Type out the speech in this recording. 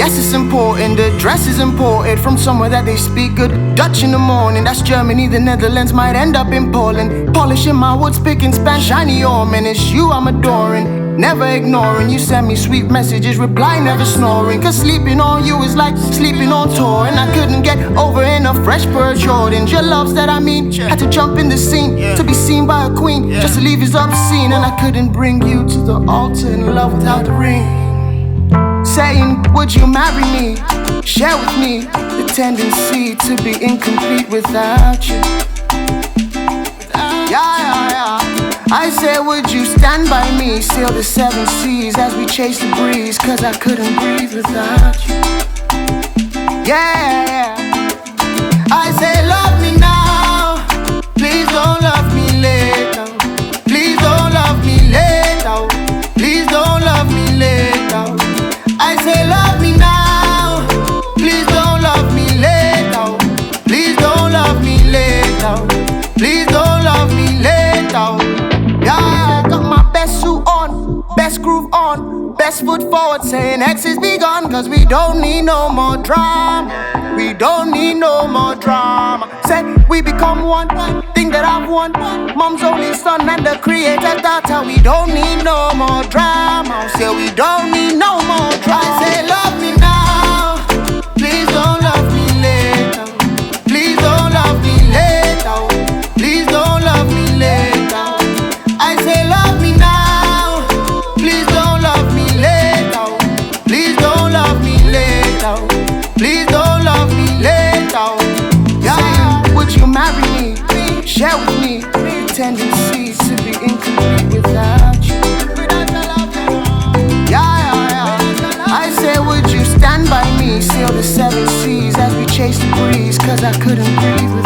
Yes, it's important, the dress is imported from somewhere that they speak good Dutch in the morning, that's Germany, the Netherlands, might end up in Poland. Polishing my wood, speaking Spanish, shiny ornament, it's you I'm adoring. Never ignoring, you send me sweet messages, reply never snoring. Cause sleeping on you is like sleeping on tour. And I couldn't get over in a fresh pair of Jordans. Your loves that I mean, had to jump in the scene to be seen by a queen, just to leave is obscene. And I couldn't bring you to the altar in love without the ring. Saying, would you marry me? Share with me the tendency to be incomplete without you. I said, would you stand by me? Sail the 7 seas as we chase the breeze, cause I couldn't breathe without you. Yeah. I said, love me now, please don't love me later. Please don't love me later. Please don't love me later. I say, love me now, please don't love me later. Please don't love me later. Please don't love me later. Yeah, got my best suit on, best groove on, best foot forward, saying exes be gone, cause we don't need no more drama. We don't need no more drama. Said we become one, thing that I've won. Mom's only son and the creator's daughter. We don't need no more drama. Say we don't need no more drama. I say love me now, please don't love me later. Please don't love me later. Please don't love me later. I say love me now, please don't love me later. Please don't love me later. Please don't love me later. Yeah, would you marry me? Share with me the tendency to be incomplete without you. Yeah. I say, would you stand by me? Sail the 7 seas as we chase the breeze, cause I couldn't breathe without you.